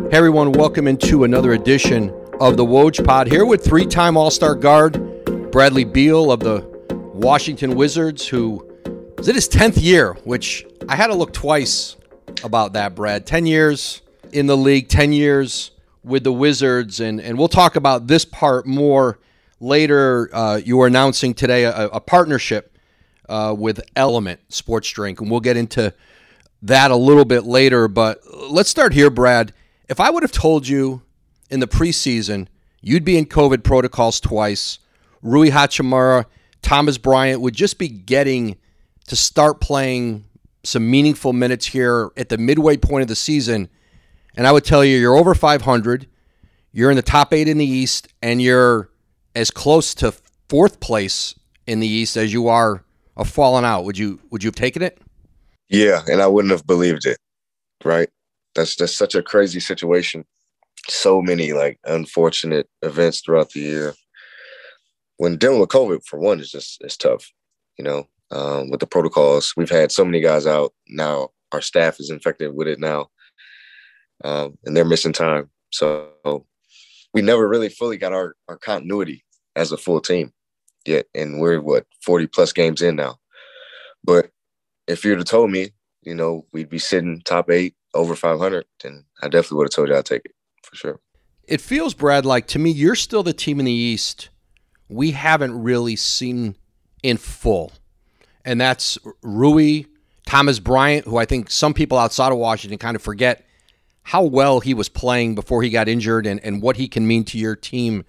Hey everyone, welcome into another edition of the Woj Pod here with three-time All-Star guard Bradley Beal of the Washington Wizards, who is in his 10th year, which I had to look twice about that, Brad. 10 years in the league, 10 years with the Wizards, and we'll talk about this part more later. You were announcing today a partnership with Element Sports Drink, and we'll get into that a little bit later. But let's start here, Brad. If I would have told you in the preseason you'd be in COVID protocols twice, Rui Hachimura, Thomas Bryant would just be getting to start playing some meaningful minutes here at the midway point of the season, and I would tell you you're over 500, you're in the top 8 in the East, and you're as close to 4th place in the East as you are of falling out, would you have taken it? Yeah, and I wouldn't have believed it, right? That's such a crazy situation. So many unfortunate events throughout the year. When dealing with COVID, for one, it's tough. With the protocols, we've had so many guys out. Now our staff is infected with it now, and they're missing time. So we never really fully got our continuity as a full team yet, and we're 40 plus games in now. But if you'd have told me, we'd be sitting top 8 over 500, then I definitely would have told you I'd take it for sure. It feels, Brad, like to me, you're still the team in the East we haven't really seen in full. And that's Rui, Thomas Bryant, who I think some people outside of Washington kind of forget how well he was playing before he got injured and what he can mean to your team.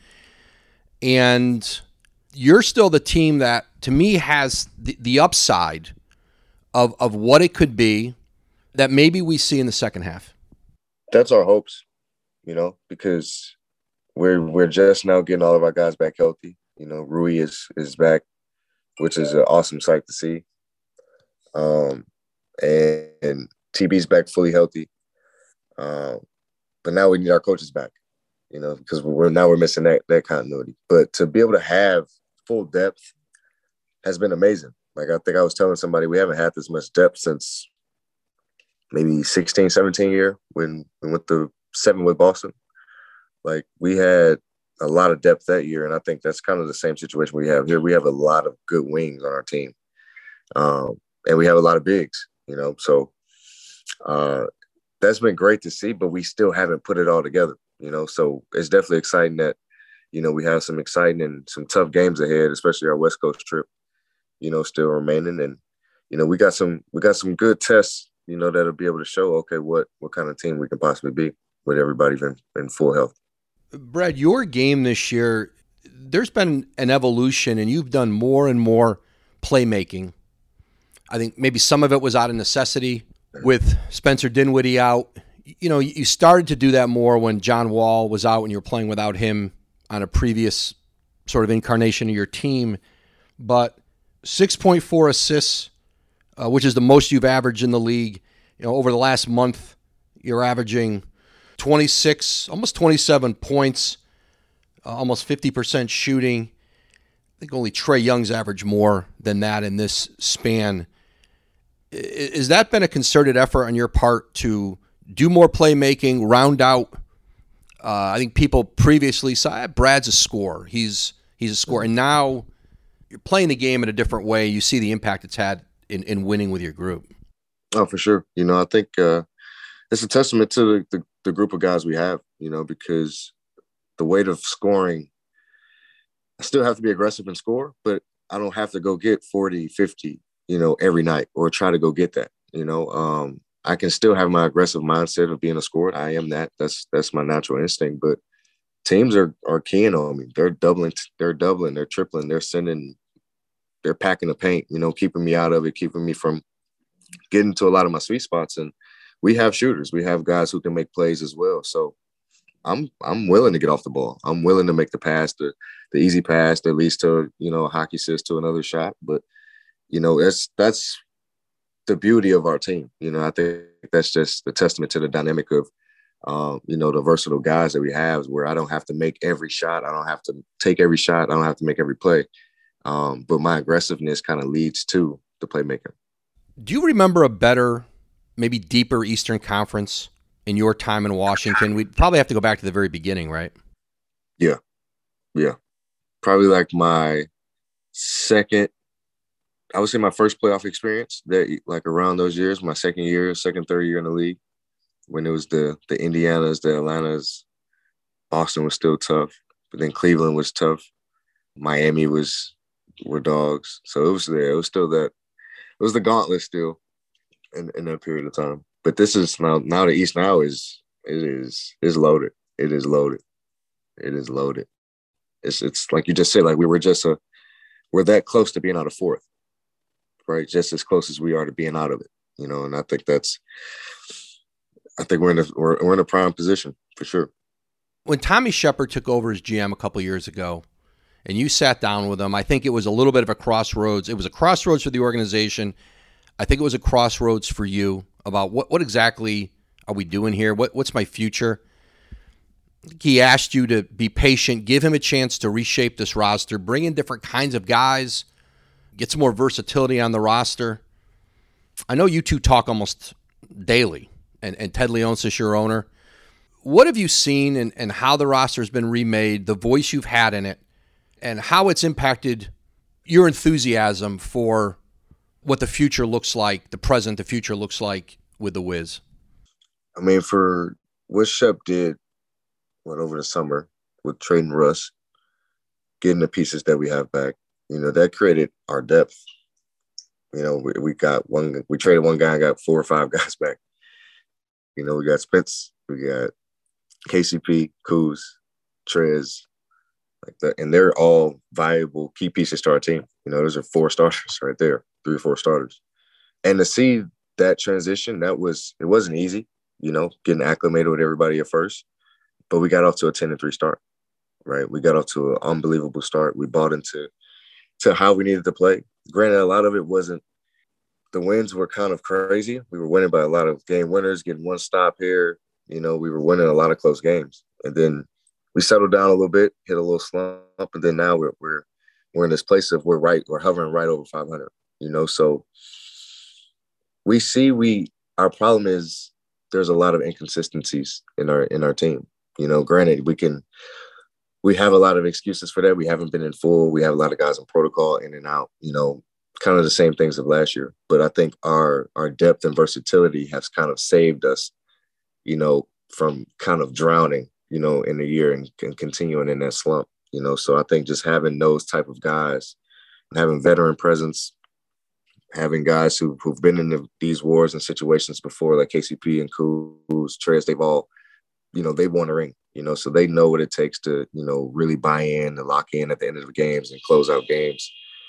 And you're still the team that, to me, has the upside of what it could be that maybe we see in the second half. That's our hopes, because we're just now getting all of our guys back healthy. Rui is back, which is an awesome sight to see. And TB's back fully healthy. But now we need our coaches back, because we're missing that continuity. But to be able to have full depth has been amazing. I think I was telling somebody we haven't had this much depth since maybe 16, 17 year when we went to 7 with Boston. We had a lot of depth that year, and I think that's kind of the same situation we have here. We have a lot of good wings on our team, and we have a lot of bigs, So that's been great to see, but we still haven't put it all together, So it's definitely exciting that, we have some exciting and some tough games ahead, especially our West Coast trip, still remaining. And, we got some good tests, that'll be able to show, okay, what kind of team we can possibly be with everybody in full health. Brad, your game this year, there's been an evolution, and you've done more and more playmaking. I think maybe some of it was out of necessity with Spencer Dinwiddie out. You started to do that more when John Wall was out and you were playing without him on a previous sort of incarnation of your team. But 6.4 assists, which is the most you've averaged in the league. Over the last month, you're averaging 26, almost 27 points, almost 50% shooting. I think only Trae Young's averaged more than that in this span. Has that been a concerted effort on your part to do more playmaking, round out? I think people previously said Brad's a scorer. He's a scorer. And now you're playing the game in a different way. You see the impact it's had in winning with your group. Oh, for sure. I think it's a testament to the group of guys we have, because the weight of scoring, I still have to be aggressive and score, but I don't have to go get 40, 50, every night or try to go get that. I can still have my aggressive mindset of being a scorer. I am that. That's my natural instinct. But teams are keying on me. They're doubling, they're tripling, they're packing the paint, keeping me out of it, keeping me from getting to a lot of my sweet spots. And we have shooters. We have guys who can make plays as well. So I'm willing to get off the ball. I'm willing to make the pass, the easy pass that leads to, a hockey assist to another shot. But, that's the beauty of our team. I think that's just a testament to the dynamic of, the versatile guys that we have, where I don't have to make every shot. I don't have to take every shot. I don't have to make every play. But my aggressiveness kind of leads to the playmaking. Do you remember a better, maybe deeper Eastern Conference in your time in Washington? We'd probably have to go back to the very beginning, right? Yeah. Probably like my second, I would say my first playoff experience, that like around those years, my second, third year in the league, when it was the Indianas, the Atlantas. Boston was still tough, but then Cleveland was tough. Miami were dogs. So it was there. It was still that. It was the gauntlet still in that period of time. But this is now the East now is loaded. It is loaded. It's like you just said, like we're that close to being out of fourth, right? Just as close as we are to being out of it, and I think we're in a prime position for sure. When Tommy Shepard took over as GM a couple years ago, and you sat down with him, I think it was a little bit of a crossroads. It was a crossroads for the organization. I think it was a crossroads for you about what exactly are we doing here? What's my future? He asked you to be patient, give him a chance to reshape this roster, bring in different kinds of guys, get some more versatility on the roster. I know you two talk almost daily, and Ted Leonsis is your owner. What have you seen and how the roster has been remade, the voice you've had in it, and how it's impacted your enthusiasm for what the future looks like, the future looks like with the Wiz? I mean, for what Shep did, over the summer with trading Russ, getting the pieces that we have back, that created our depth. We traded one guy and got 4 or 5 guys back. We got Spence, we got KCP, Kuz, Trez, like that, and they're all valuable key pieces to our team. Those are 4 starters right there, 3 or 4 starters. And to see that transition, it wasn't easy, getting acclimated with everybody at first. But we got off to a 10-3 start, right? We got off to an unbelievable start. We bought into how we needed to play. Granted, a lot of it wasn't – the wins were kind of crazy. We were winning by a lot of game winners, getting one stop here. We were winning a lot of close games. And then we settled down a little bit, hit a little slump, and then now we're in this place of we're hovering right over 500, So we see our problem is there's a lot of inconsistencies in our team. Granted, we have a lot of excuses for that. We haven't been in full. We have a lot of guys in protocol, in and out, kind of the same things of last year. But I think our depth and versatility has kind of saved us, from kind of drowning, in the year and continuing in that slump, So I think just having those type of guys, having veteran presence, having guys who've been in these wars and situations before, like KCP and Kuz, Trez, they've all, they won a ring, so they know what it takes to, really buy in and lock in at the end of the games and close out games.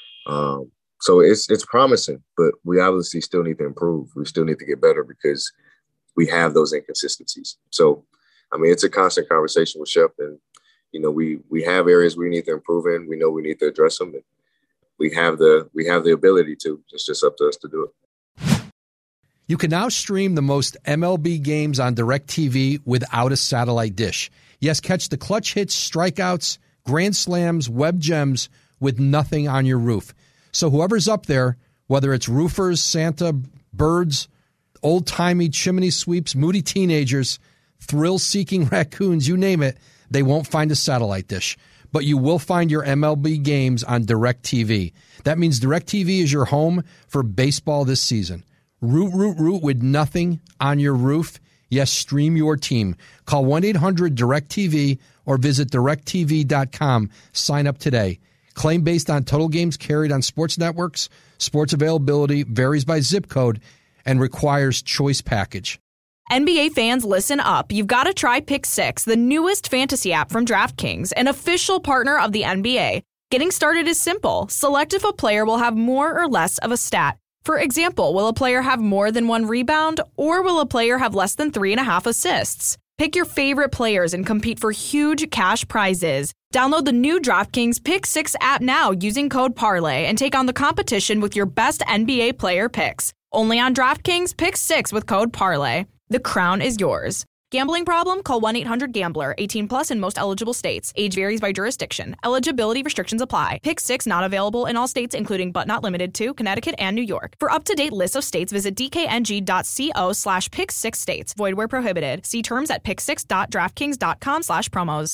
So it's promising, but we obviously still need to improve. We still need to get better because we have those inconsistencies. So, I mean, it's a constant conversation with Shep, and, we have areas we need to improve in. We know we need to address them, and we have the ability to. It's just up to us to do it. You can now stream the most MLB games on DirecTV without a satellite dish. Yes, catch the clutch hits, strikeouts, grand slams, web gems with nothing on your roof. So whoever's up there, whether it's roofers, Santa, birds, old-timey chimney sweeps, moody teenagers, thrill-seeking raccoons, you name it, they won't find a satellite dish. But you will find your MLB games on DirecTV. That means DirecTV is your home for baseball this season. Root with nothing on your roof. Yes, stream your team. Call 1-800-DIRECTV or visit directtv.com. Sign up today. Claim based on total games carried on sports networks. Sports availability varies by zip code and requires choice package. NBA fans, listen up. You've got to try Pick 6, the newest fantasy app from DraftKings, an official partner of the NBA. Getting started is simple. Select if a player will have more or less of a stat. For example, will a player have more than 1 rebound, or will a player have less than 3.5 assists? Pick your favorite players and compete for huge cash prizes. Download the new DraftKings Pick 6 app now using code PARLAY and take on the competition with your best NBA player picks. Only on DraftKings Pick 6 with code PARLAY. The crown is yours. Gambling problem? Call 1-800-GAMBLER. 18 plus in most eligible states. Age varies by jurisdiction. Eligibility restrictions apply. Pick 6 not available in all states, including but not limited to Connecticut and New York. For up-to-date list of states, visit dkng.co/pick6states. Void where prohibited. See terms at pick6.draftkings.com/promos.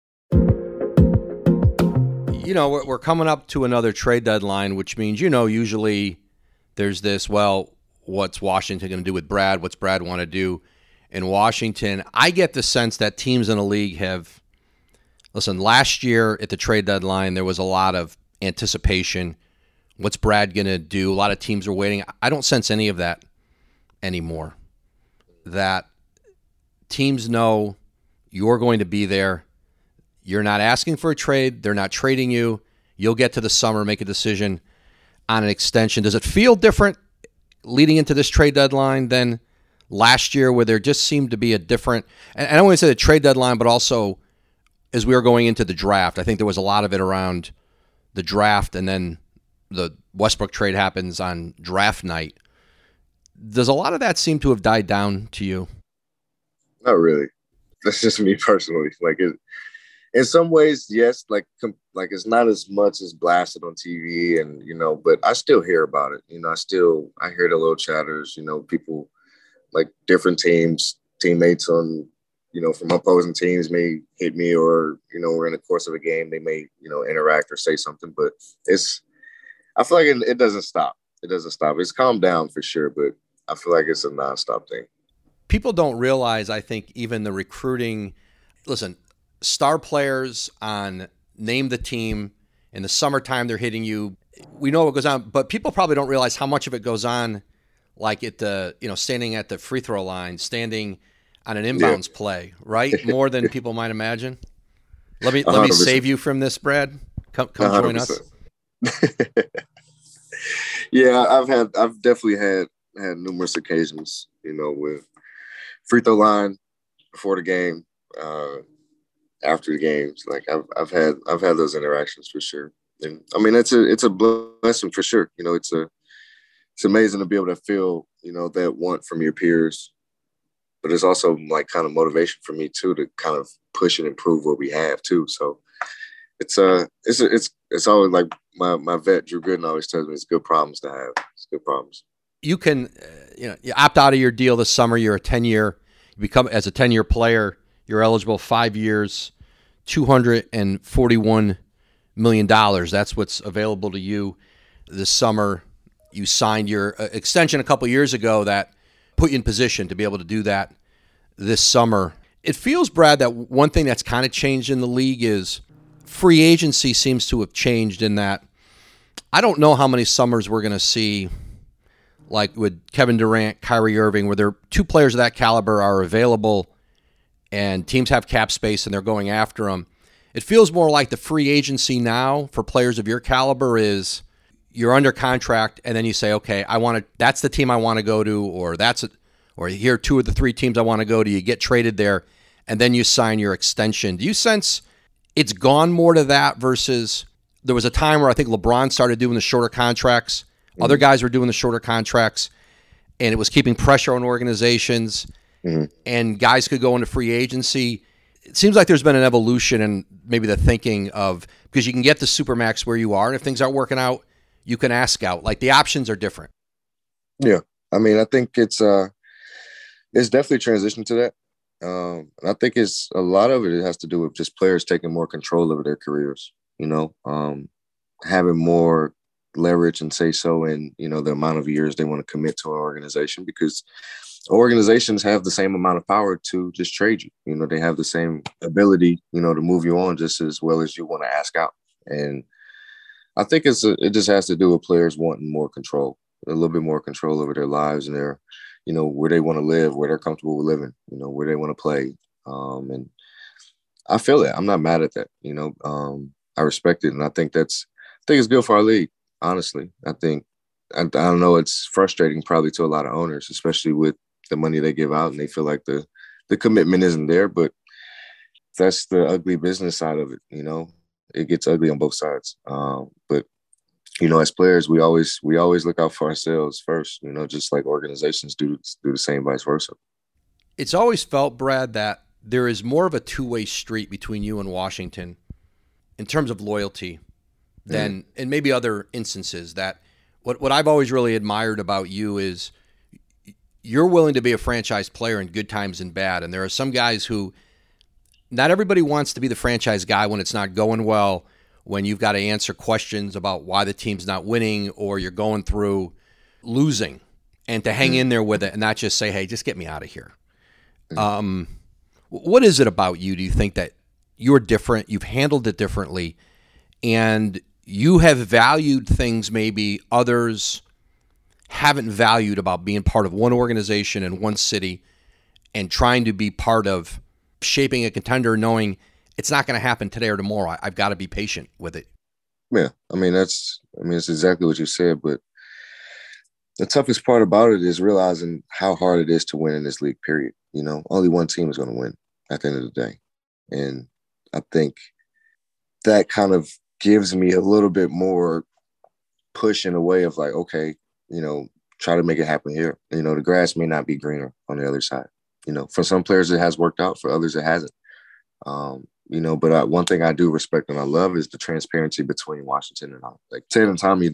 You know, we're coming up to another trade deadline, which means, usually there's this, what's Washington going to do with Brad? What's Brad want to do in Washington? I get the sense that teams in the league listen, last year at the trade deadline, there was a lot of anticipation. What's Brad going to do? A lot of teams are waiting. I don't sense any of that anymore. That teams know you're going to be there. You're not asking for a trade. They're not trading you. You'll get to the summer, make a decision on an extension. Does it feel different leading into this trade deadline than last year, where there just seemed to be a different, and I don't want to say the trade deadline, but also as we were going into the draft? I think there was a lot of it around the draft, and then the Westbrook trade happens on draft night. Does a lot of that seem to have died down to you? Not really. That's just me personally. In some ways, yes, like it's not as much as blasted on TV, and but I still hear about it. I hear the little chatters. People like different teammates on from opposing teams may hit me, or we're in the course of a game, they may interact or say something. But I feel like it doesn't stop. It doesn't stop. It's calmed down for sure, but I feel like it's a nonstop thing. People don't realize, I think, even the recruiting. Listen. Star players on Name the Team in the summertime, they're hitting you. We know what goes on, but people probably don't realize how much of it goes on, like at the, standing at the free throw line, standing on an inbounds play, right? More than people might imagine. Let me save you from this, Brad. Come 100%. Join us. Yeah, I've definitely had numerous occasions, with free throw line before the game. After the games, like I've had those interactions for sure, and I mean it's a blessing for sure. It's amazing to be able to feel that want from your peers, but it's also like kind of motivation for me too to kind of push and improve what we have too. So it's always like my vet Drew Gooden always tells me, it's good problems to have. It's good problems. You can you opt out of your deal this summer. You're a 10-year. You become as a 10-year player. You're eligible 5 years, $241 million. That's what's available to you this summer. You signed your extension a couple years ago that put you in position to be able to do that this summer. It feels, Brad, that one thing that's kind of changed in the league is free agency seems to have changed in that I don't know how many summers we're going to see, like with Kevin Durant, Kyrie Irving, where there are two players of that caliber are available and teams have cap space and they're going after them. It feels more like the free agency now for players of your caliber is you're under contract and then you say, okay, that's the team I want to go to, or here are two of the three teams I want to go to. You get traded there and then you sign your extension. Do you sense it's gone more to that versus there was a time where I think LeBron started doing the shorter contracts. Mm-hmm. Other guys were doing the shorter contracts and it was keeping pressure on organizations. Mm-hmm. And guys could go into free agency. It seems like there's been an evolution in maybe the thinking of, because you can get the Supermax where you are, and if things aren't working out, you can ask out. Like the options are different. Yeah, I mean, I think it's definitely transitioned to that. And I think it's a lot of it has to do with just players taking more control over their careers. Having more leverage and say so in the amount of years they want to commit to an organization, because organizations have the same amount of power to just trade you. They have the same ability, to move you on just as well as you want to ask out. And I think it just has to do with players wanting more control, a little bit more control over their lives and their, where they want to live, where they're comfortable with living, where they want to play. And I feel it. I'm not mad at that. I respect it. And I think it's good for our league, honestly. I don't know, it's frustrating probably to a lot of owners, especially with the money they give out and they feel like the commitment isn't there, but that's the ugly business side of it. It gets ugly on both sides. But as players, we always look out for ourselves first, just like organizations do the same, vice versa. It's always felt, Brad, that there is more of a two-way street between you and Washington in terms of loyalty than in maybe other instances. That what I've always really admired about you is you're willing to be a franchise player in good times and bad. And there are some guys who, not everybody wants to be the franchise guy when it's not going well, when you've got to answer questions about why the team's not winning or you're going through losing, and to hang in there with it and not just say, hey, just get me out of here. What is it about you, do you think, that you're different, you've handled it differently, and you have valued things maybe others haven't valued about being part of one organization in one city and trying to be part of shaping a contender, knowing it's not going to happen today or tomorrow. I've got to be patient with it. Yeah, it's exactly what you said, but the toughest part about it is realizing how hard it is to win in this league, period. Only one team is going to win at the end of the day. And I think that kind of gives me a little bit more push in a way of like, okay, try to make it happen here. The grass may not be greener on the other side. For some players it has worked out, for others it hasn't. But one thing I do respect and I love is the transparency between Washington and I. Like Ted and Tommy,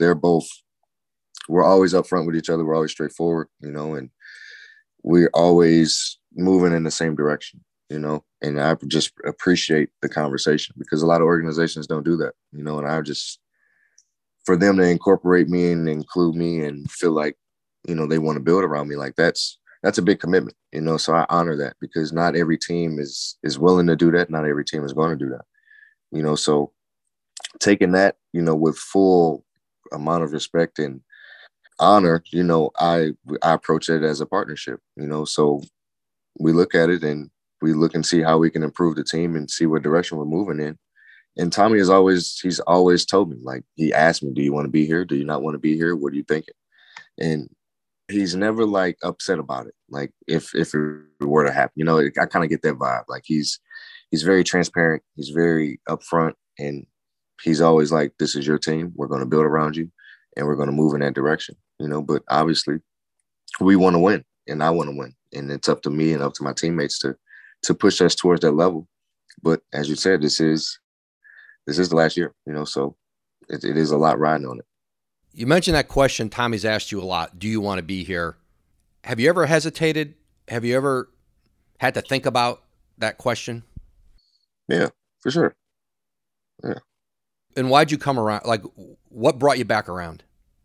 we're always upfront with each other. We're always straightforward, and we're always moving in the same direction, and I just appreciate the conversation because a lot of organizations don't do that, and I just, for them to incorporate me and include me and feel like, they want to build around me, like that's a big commitment, so I honor that because not every team is willing to do that. Not every team is going to do that, so taking that, with full amount of respect and honor, I approach it as a partnership, so we look at it and we look and see how we can improve the team and see what direction we're moving in. And Tommy he's always told me, like, he asked me, do you want to be here? Do you not want to be here? What are you thinking? And he's never like upset about it. Like if it were to happen, I kind of get that vibe. Like he's very transparent. He's very upfront, and he's always like, this is your team. We're going to build around you and we're going to move in that direction, but obviously we want to win and I want to win. And it's up to me and up to my teammates to push us towards that level. But as you said, this is the last year, so it is a lot riding on it. You mentioned that question Tommy's asked you a lot. Do you want to be here? Have you ever hesitated? Have you ever had to think about that question? Yeah, for sure. Yeah. And why'd you come around? Like, what brought you back around?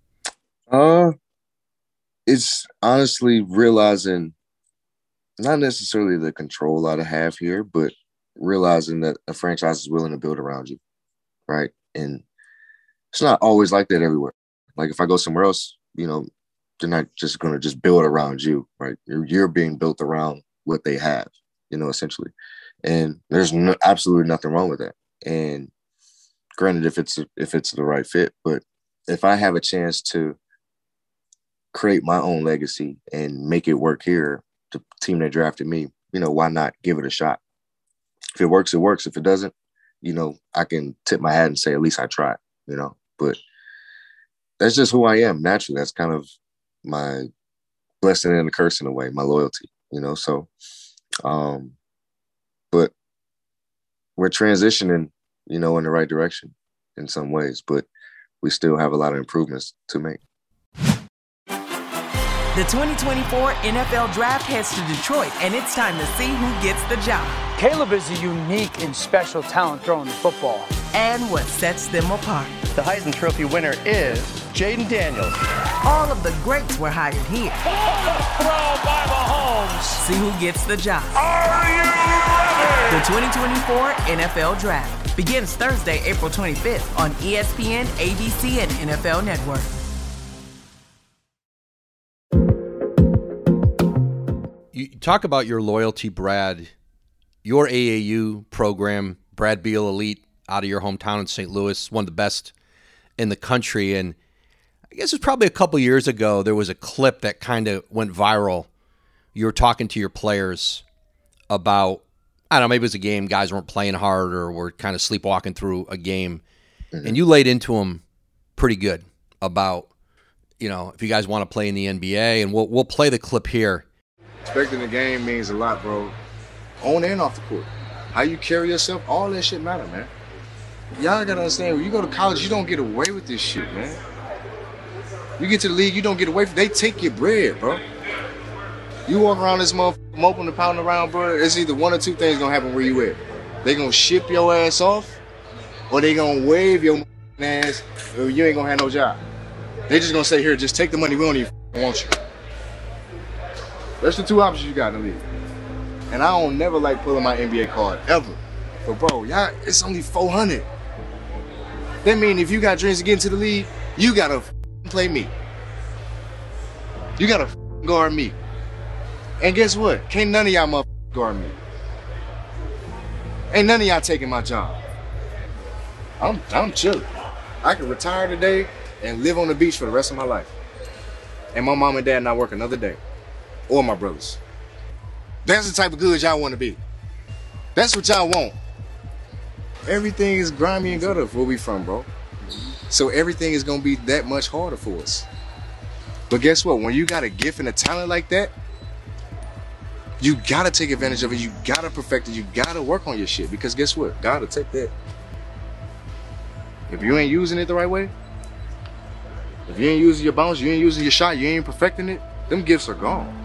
It's honestly realizing not necessarily the control I have here, but realizing that a franchise is willing to build around you, right? And it's not always like that everywhere. Like if I go somewhere else, they're not just going to just build around you, right? You're being built around what they have, essentially. And there's absolutely nothing wrong with that. And granted, if it's the right fit, but if I have a chance to create my own legacy and make it work here, the team that drafted me, why not give it a shot? If it works, it works. If it doesn't, I can tip my hat and say, at least I tried, but that's just who I am naturally. That's kind of my blessing and a curse in a way, my loyalty, so, but we're transitioning, in the right direction in some ways, but we still have a lot of improvements to make. The 2024 NFL Draft heads to Detroit, and it's time to see who gets the job. Caleb is a unique and special talent throwing the football. And what sets them apart. The Heisman Trophy winner is Jaden Daniels. All of the greats were hired here. Throw by Mahomes. See who gets the job. Are you ready? The 2024 NFL Draft begins Thursday, April 25th on ESPN, ABC, and NFL Network. You talk about your loyalty, Brad. Your AAU program, Brad Beal Elite, out of your hometown in St. Louis, one of the best in the country. And I guess it was probably a couple years ago, there was a clip that kind of went viral. You were talking to your players about, I don't know, maybe it was a game, guys weren't playing hard or were kind of sleepwalking through a game. Mm-hmm. And you laid into them pretty good about, if you guys want to play in the NBA. And we'll play the clip here. Respect in the game means a lot, bro. On and off the court. How you carry yourself, all that shit matter, man. Y'all gotta understand, when you go to college, you don't get away with this shit, man. You get to the league, you don't get away from it. They take your bread, bro. You walk around this motherfucker moping and pounding around, bro, it's either one or two things gonna happen where you at. They gonna ship your ass off, or they gonna wave your ass, or you ain't gonna have no job. They just gonna say, here, just take the money, we don't even want you. That's the two options you got in the league. And I don't never like pulling my NBA card, ever. But bro, y'all, it's only 400. That mean if you got dreams to get into the league, you gotta play me. You gotta guard me. And guess what? Can't none of y'all motherfuckers guard me. Ain't none of y'all taking my job. I'm chilling. I can retire today and live on the beach for the rest of my life. And my mom and dad not work another day. Or my brothers. That's the type of good y'all want to be. That's what y'all want. Everything is grimy and gutter where we from, bro. So everything is going to be that much harder for us. But guess what? When you got a gift and a talent like that, you got to take advantage of it. You got to perfect it. You got to work on your shit. Because guess what? God will take that. If you ain't using it the right way, if you ain't using your bounce, you ain't using your shot, you ain't perfecting it, them gifts are gone.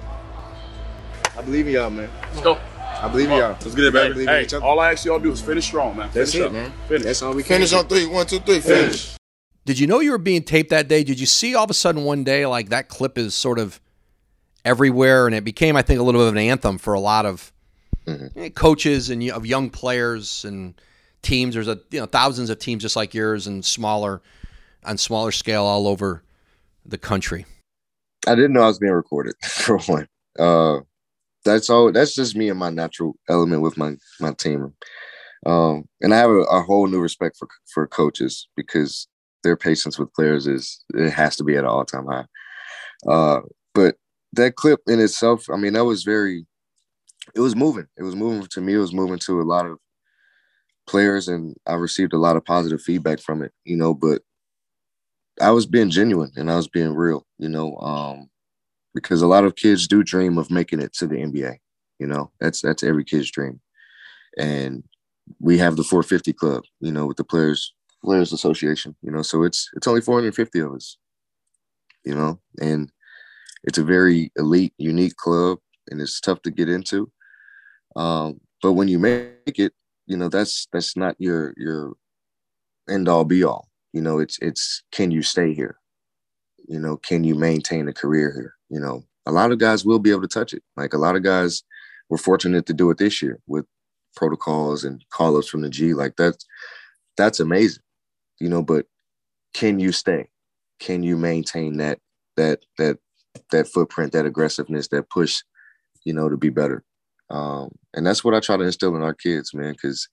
I believe in y'all, man. Let's go. I believe in y'all. Let's get it, baby. Hey, all I ask y'all to do is finish strong, man. That's finish it, up. man. Finish. That's all we can Finish on 3. 1, 2, 3. Finish. Did you know you were being taped that day? Did you see all of a sudden one day, like that clip is sort of everywhere, and it became, I think, a little bit of an anthem for a lot of coaches and of young players and teams. There's thousands of teams just like yours and on smaller scale all over the country. I didn't know I was being recorded, for one. That's just me and my natural element with my team. And I have a whole new respect for coaches because their patience with players it has to be at an all-time high. But that clip in itself, I mean, it was moving. It was moving to me. It was moving to a lot of players, and I received a lot of positive feedback from it, but I was being genuine and I was being real, because a lot of kids do dream of making it to the NBA. That's every kid's dream. And we have the 450 club, with the Players Association, so it's only 450 of us, and it's a very elite, unique club, and it's tough to get into. But when you make it, that's not your end all be all. It's can you stay here? Can you maintain a career here? A lot of guys will be able to touch it. Like a lot of guys were fortunate to do it this year with protocols and call-ups from the G. Like that's amazing. But can you stay? Can you maintain that footprint, that aggressiveness, that push, to be better? And that's what I try to instill in our kids, man, because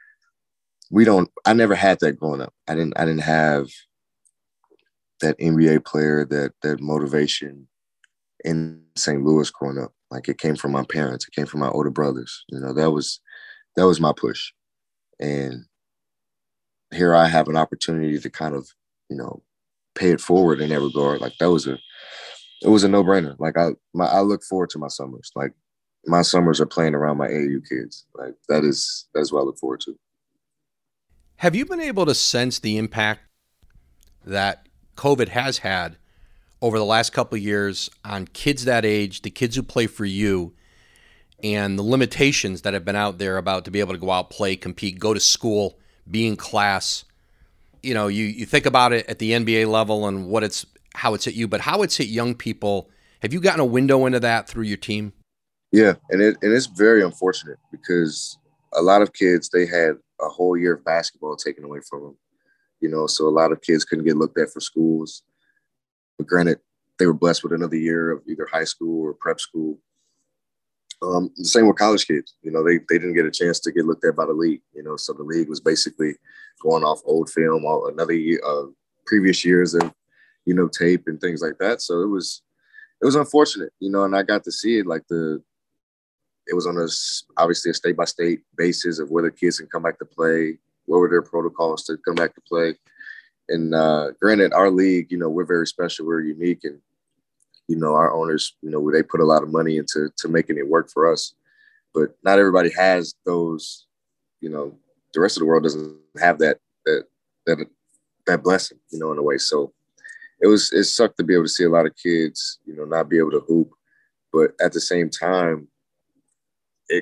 I never had that growing up. I didn't have that NBA player, that motivation in St. Louis growing up. Like it came from my parents. It came from my older brothers. That was my push. And here I have an opportunity to kind of, pay it forward in that regard. Like it was a no-brainer. Like I look forward to my summers. Like my summers are playing around my AAU kids. Like that's what I look forward to. Have you been able to sense the impact that COVID has had over the last couple of years on kids that age, the kids who play for you, and the limitations that have been out there about to be able to go out, play, compete, go to school, be in class? You think about it at the NBA level and how it's hit you, but how it's hit young people. Have you gotten a window into that through your team? Yeah, and it's very unfortunate because a lot of kids, they had a whole year of basketball taken away from them. So a lot of kids couldn't get looked at for schools. But granted, they were blessed with another year of either high school or prep school. The same with college kids. They didn't get a chance to get looked at by the league. So the league was basically going off old film, another year, previous years of, tape and things like that. So it was unfortunate, and I got to see it. Like it was on obviously a state-by-state basis of whether kids can come back to play, what were their protocols to come back to play. And granted, our league, we're very special, we're unique, and our owners, they put a lot of money into making it work for us. But not everybody has those, the rest of the world doesn't have that blessing, in a way. So it sucked to be able to see a lot of kids, not be able to hoop. But at the same time, it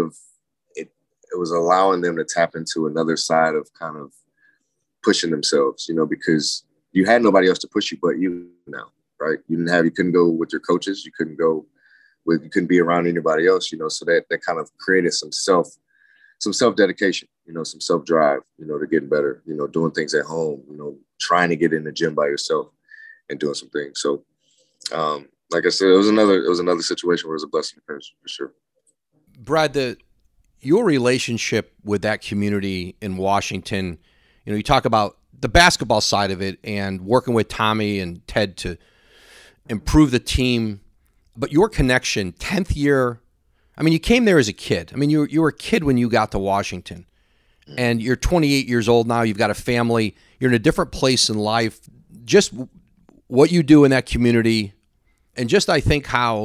was allowing them to tap into another side of kind of pushing themselves, because you had nobody else to push you but you now, right? You couldn't go with your coaches. You couldn't be around anybody else, so that kind of created some self-dedication, some self-drive, to getting better, doing things at home, trying to get in the gym by yourself and doing some things. So, like I said, it was another situation where it was a blessing for sure. Brad, your relationship with that community in Washington, you talk about the basketball side of it and working with Tommy and Ted to improve the team, but your connection, 10th year, you came there as a kid. You were a kid when you got to Washington, and you're 28 years old now. You've got a family. You're in a different place in life. Just what you do in that community, and just I think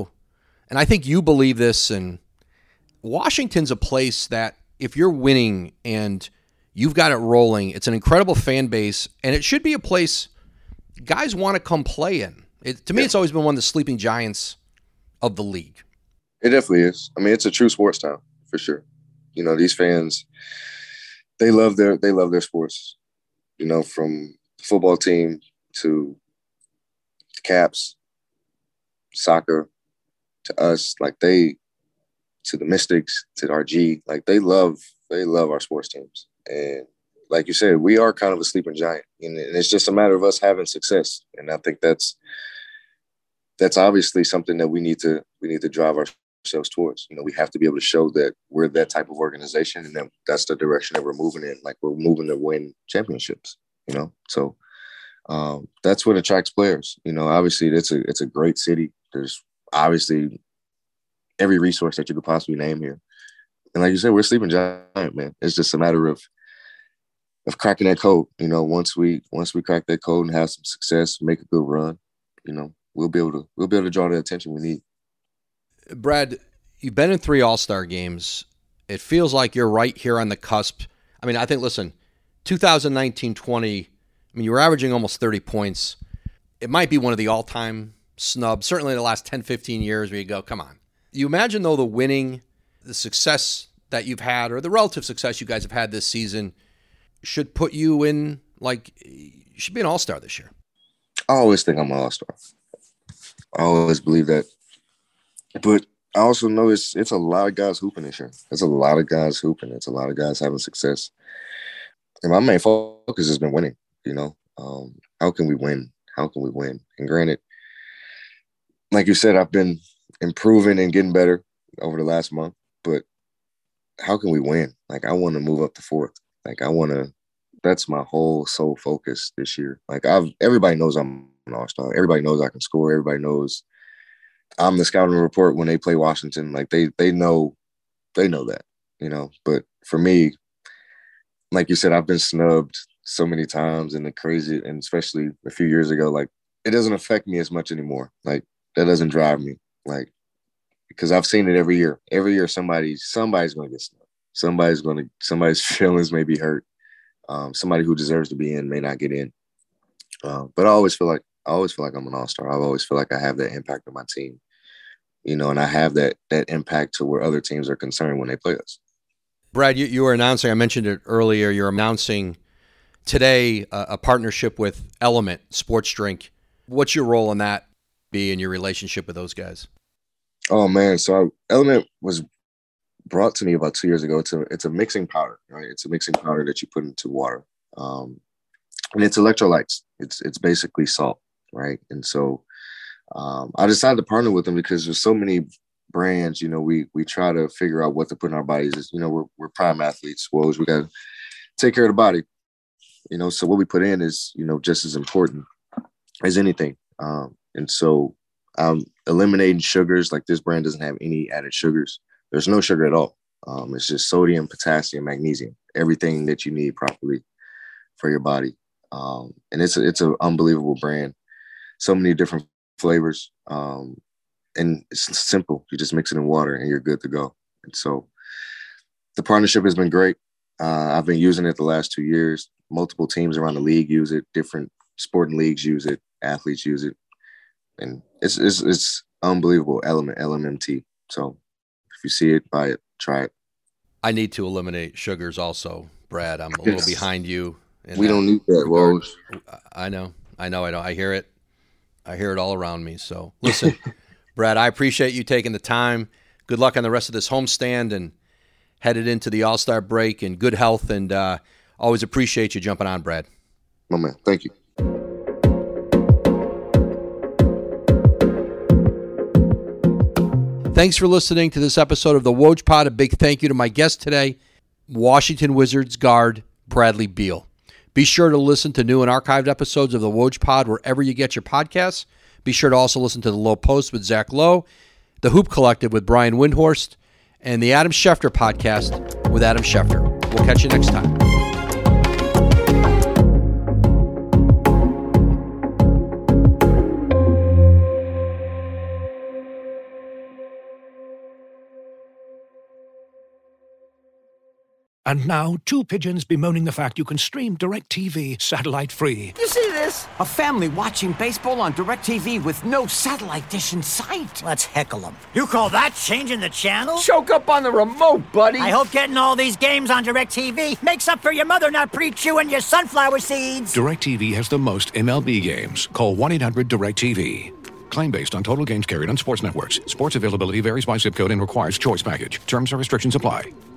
you believe this, and Washington's a place that if you're winning and you've got it rolling, it's an incredible fan base, and it should be a place guys want to come play in. To me, it's always been one of the sleeping giants of the league. It definitely is. It's a true sports town for sure. These fans, they love their sports. From the football team to the Caps, soccer, to us, to the Mystics, to the RG, they love our sports teams. And like you said, we are kind of a sleeping giant, and it's just a matter of us having success. And I think that's obviously something that we need to drive ourselves towards. We have to be able to show that we're that type of organization, and that's the direction that we're moving in. We're moving to win championships. So that's what attracts players. Obviously it's a great city. There's obviously every resource that you could possibly name here. And like you said, we're a sleeping giant, man. It's just a matter of cracking that code. Once we crack that code and have some success, make a good run, we'll be able to draw the attention we need. Brad, you've been in 3 All-Star games. It feels like you're right here on the cusp. I think, listen, 2019-20, you were averaging almost 30 points. It might be one of the all-time snubs, certainly in the last 10, 15 years where you go, come on. You imagine, though, the success that you've had, or the relative success you guys have had this season, should put you in, you should be an all-star this year. I always think I'm an all-star. I always believe that. But I also know it's a lot of guys hooping this year. It's a lot of guys hooping. It's a lot of guys having success. And my main focus has been winning, How can we win? How can we win? And granted, like you said, I've been improving and getting better over the last month. But how can we win? I want to move up to 4th. That's my whole sole focus this year. Everybody knows I'm an all-star. Everybody knows I can score. Everybody knows I'm the scouting report when they play Washington. They know that, But for me, like you said, I've been snubbed so many times, and especially a few years ago, it doesn't affect me as much anymore. That doesn't drive me. Because I've seen it every year. Every year, somebody's going to get snubbed. Somebody's feelings may be hurt. Somebody who deserves to be in may not get in. But I always feel like I'm an all-star. I always feel like I have that impact on my team, and I have that impact to where other teams are concerned when they play us. Brad, you were announcing, I mentioned it earlier, you're announcing today a partnership with Element Sports Drink. What's your role in that be in your relationship with those guys? Oh, man. So Element was brought to me about 2 years ago. It's a mixing powder, right? It's a mixing powder that you put into water. And it's electrolytes. It's basically salt, right? And so I decided to partner with them because there's so many brands, we try to figure out what to put in our bodies. We're prime athletes. We got to take care of the body, so what we put in is, just as important as anything. And so I'm eliminating sugars. This brand doesn't have any added sugars. There's no sugar at all. It's just sodium, potassium, magnesium, everything that you need properly for your body. And it's an unbelievable brand. So many different flavors. And it's simple. You just mix it in water and you're good to go. And so the partnership has been great. I've been using it the last 2 years. Multiple teams around the league use it. Different sporting leagues use it. Athletes use it. And it's unbelievable. LMMT. So if you see it, buy it, try it. I need to eliminate sugars also, Brad. I'm a little behind you. We don't need that, Woj. I know. I hear it. I hear it all around me. So listen, Brad, I appreciate you taking the time. Good luck on the rest of this homestand and headed into the All-Star break and good health. And always appreciate you jumping on, Brad. My man, thank you. Thanks for listening to this episode of the Woj Pod. A big thank you to my guest today, Washington Wizards guard Bradley Beal. Be sure to listen to new and archived episodes of the Woj Pod wherever you get your podcasts. Be sure to also listen to the Low Post with Zach Lowe, the Hoop Collective with Brian Windhorst, and the Adam Schefter podcast with Adam Schefter. We'll catch you next time. And now, two pigeons bemoaning the fact you can stream DirecTV satellite-free. You see this? A family watching baseball on DirecTV with no satellite dish in sight. Let's heckle them. You call that changing the channel? Choke up on the remote, buddy. I hope getting all these games on DirecTV makes up for your mother not pre-chewing your sunflower seeds. DirecTV has the most MLB games. Call 1-800-DirecTV. Claim based on total games carried on sports networks. Sports availability varies by zip code and requires choice package. Terms and restrictions apply.